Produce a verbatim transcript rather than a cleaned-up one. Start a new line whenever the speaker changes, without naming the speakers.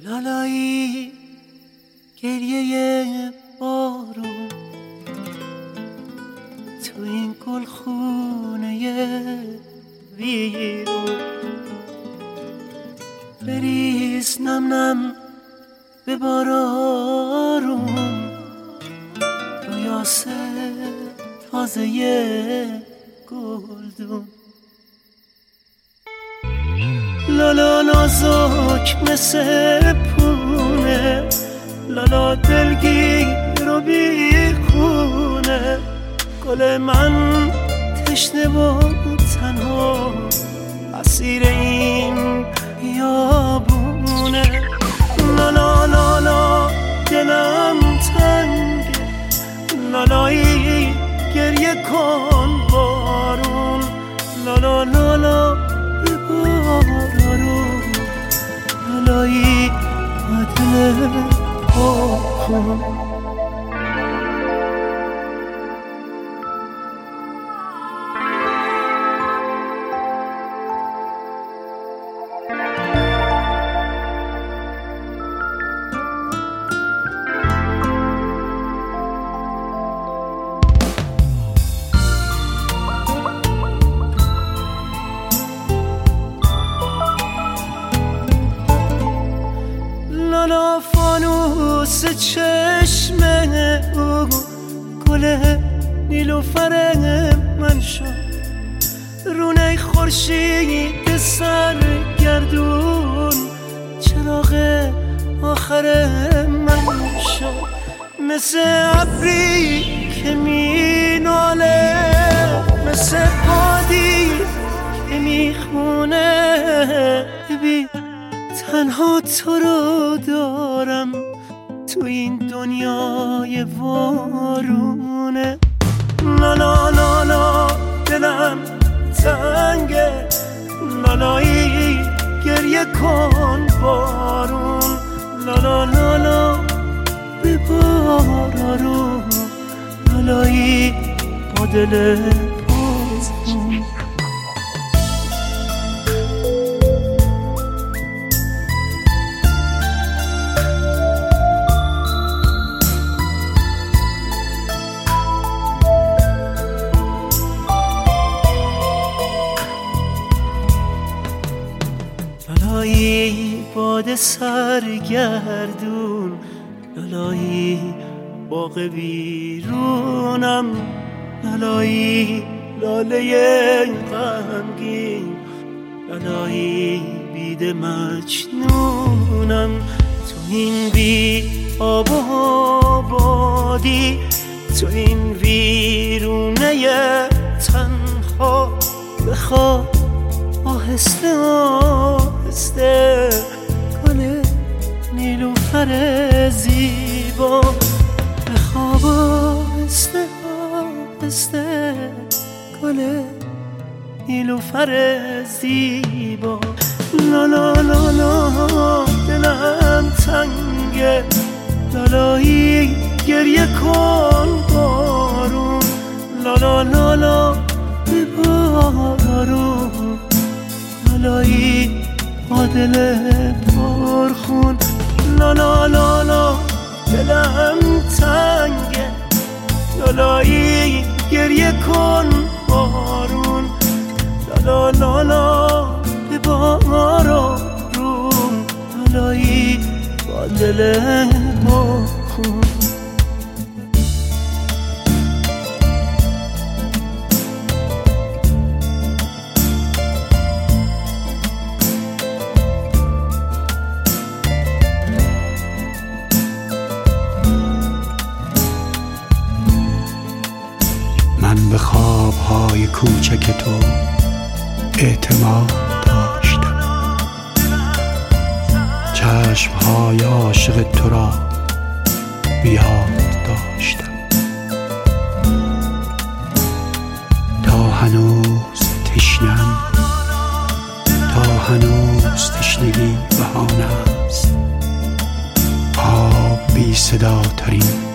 لالایی گریه بارون تو این گلخونه ویرون، بریز نم نم به بارارون، رویاسه تازه گلدون. لالا نازک مثل پونه، لالا دلگیر و بیخونه، گل من تشنه و تنها اسیر این بیابونه. لالا لالا دلم تنگه، لالایی گریه کن بارون، لالا لالا به بارون، لالایی با دل پاکن. لالا فانوس چشم او گل نیلوفر من شد، رونه خورشید سرگردون چراغ آخر من شد، مثل ابری که می ناله، مثل بادی که می خونه. ببین تنها تو رو دارم تو این دنیای وارونه. لالا لالا دلم تنگه، لالایی گریه کن بارون، لالا لالا به بارون، لالایی با دل پاکن. لالایی باد سرگردون، لالایی باغ بیرونم، لالایی لاله غمگین، لالایی بید مجنونم. تو این بی آب و آبادی، تو این ویرونه تنها، بخواب آهسته آهسته گل نیلوفر زیبا، بخواب آهسته آهسته گل نیلوفر زیبا. لالا لالا دلم تنگه، لالایی گریه کن بارون، لالا لالا به بارون، لالایی با دل پرخون. لالا لالا دلم تنگه، لالایی گریه کن بارون، لالا لالا به بارون، لالایی با دل پرخون.
من به خوابهای کوچک تو اعتماد داشتم، چشمهای عاشق تو را بیاد داشتم، تا هنوز تشنم، تا هنوز تشنگی بهانه است، آب بی صدا ترین